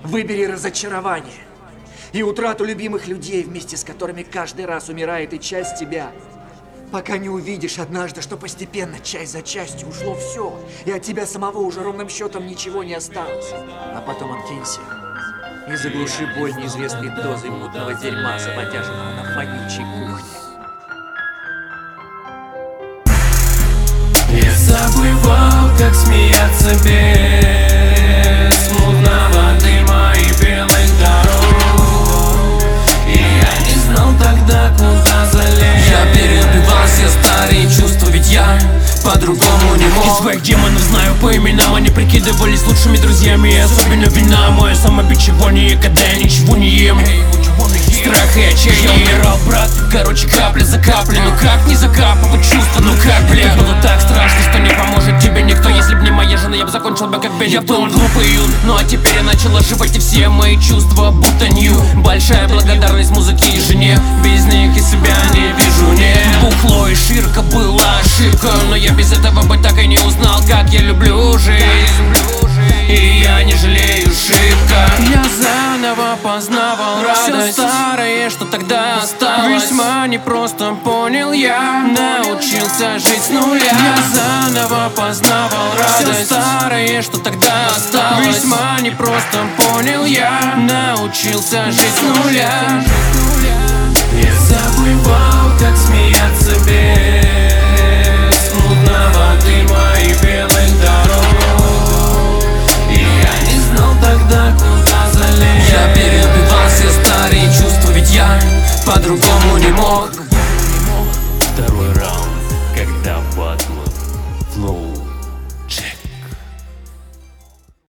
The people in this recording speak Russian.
Выбери разочарование и утрату любимых людей, вместе с которыми каждый раз умирает и часть тебя. Пока не увидишь однажды, что постепенно, часть за частью, ушло все, и от тебя самого уже ровным счетом ничего не осталось. А потом откинься и заглуши боль неизвестной дозой мутного дерьма, забодяженного на вонючей кухне. Я забывал, как смеяться без мутного дыма и белых дорог. И я не знал тогда, куда залезть. Я перебивал все старые чувства, ведь я по-другому не мог. И своих демонов знаю по именам, они прикидывались лучшими друзьями. И особенно вина мое самобичевание, когда я ничего не ем. Страх и отчаяние. Я умирал, брат, короче, капля за каплей. Ну как не закапывать чувства, ну как, бля. Было так страшно, что не поможет тебе никто. Если б не моя жена, я бы закончил бы как Бенни. Я был глупый юн, ну а теперь я начал оживать, и все мои чувства будто нью. Большая благодарность музыке и жене, без них и себя не вижу, нет. Бухло и ширка была ошибка, но я без этого бы так и не узнал, как я люблю жизнь. И я не жалею шибко. Я заново познавал радость. Все старое, что тогда осталось, весьма непросто понял я. Научился жить с нуля. Я заново познавал радость. Все старое, что тогда осталось, весьма непросто понял я. Научился жить с нуля. Я забывал, как смеяться без мутного дыма и белых дорог. Тогда куда залезть. Я перебивал все старые чувства, ведь я по-другому